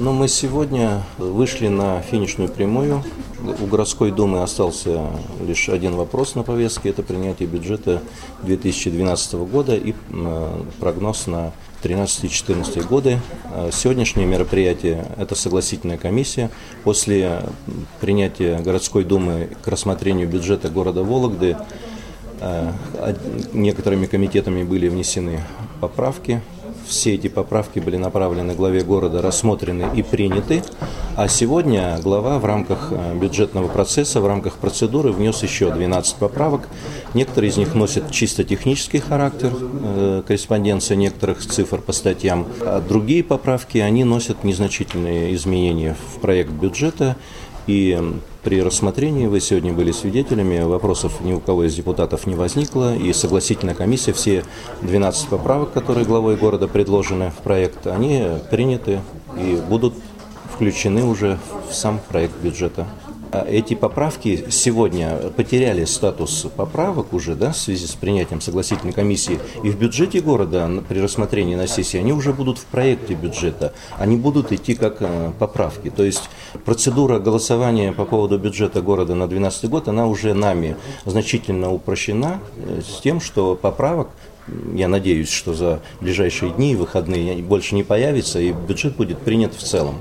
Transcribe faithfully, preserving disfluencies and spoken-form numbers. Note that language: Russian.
Но мы сегодня вышли на финишную прямую. У городской думы остался лишь один вопрос на повестке – это принятие бюджета две тысячи двенадцатого года и прогноз на тринадцатый-четырнадцатый годы. Сегодняшнее мероприятие – это согласительная комиссия. После принятия городской думы к рассмотрению бюджета города Вологды некоторыми комитетами были внесены поправки. Все эти поправки были направлены главе города, рассмотрены и приняты. А сегодня глава в рамках бюджетного процесса, в рамках процедуры внес еще двенадцать поправок. Некоторые из них носят чисто технический характер, корреспонденция некоторых цифр по статьям. А другие поправки, они носят незначительные изменения в проект бюджета. И при рассмотрении, вы сегодня были свидетелями, вопросов ни у кого из депутатов не возникло, и согласительная комиссия, все двенадцать поправок, которые главой города предложены в проект, они приняты и будут включены уже в сам проект бюджета. Эти поправки сегодня потеряли статус поправок уже, да, в связи с принятием согласительной комиссии. И в бюджете города при рассмотрении на сессии они уже будут в проекте бюджета. Они будут идти как поправки. То есть процедура голосования по поводу бюджета города на две тысячи двенадцатый год, она уже нами значительно упрощена с тем, что поправок, я надеюсь, что за ближайшие дни и выходные больше не появится, и бюджет будет принят в целом.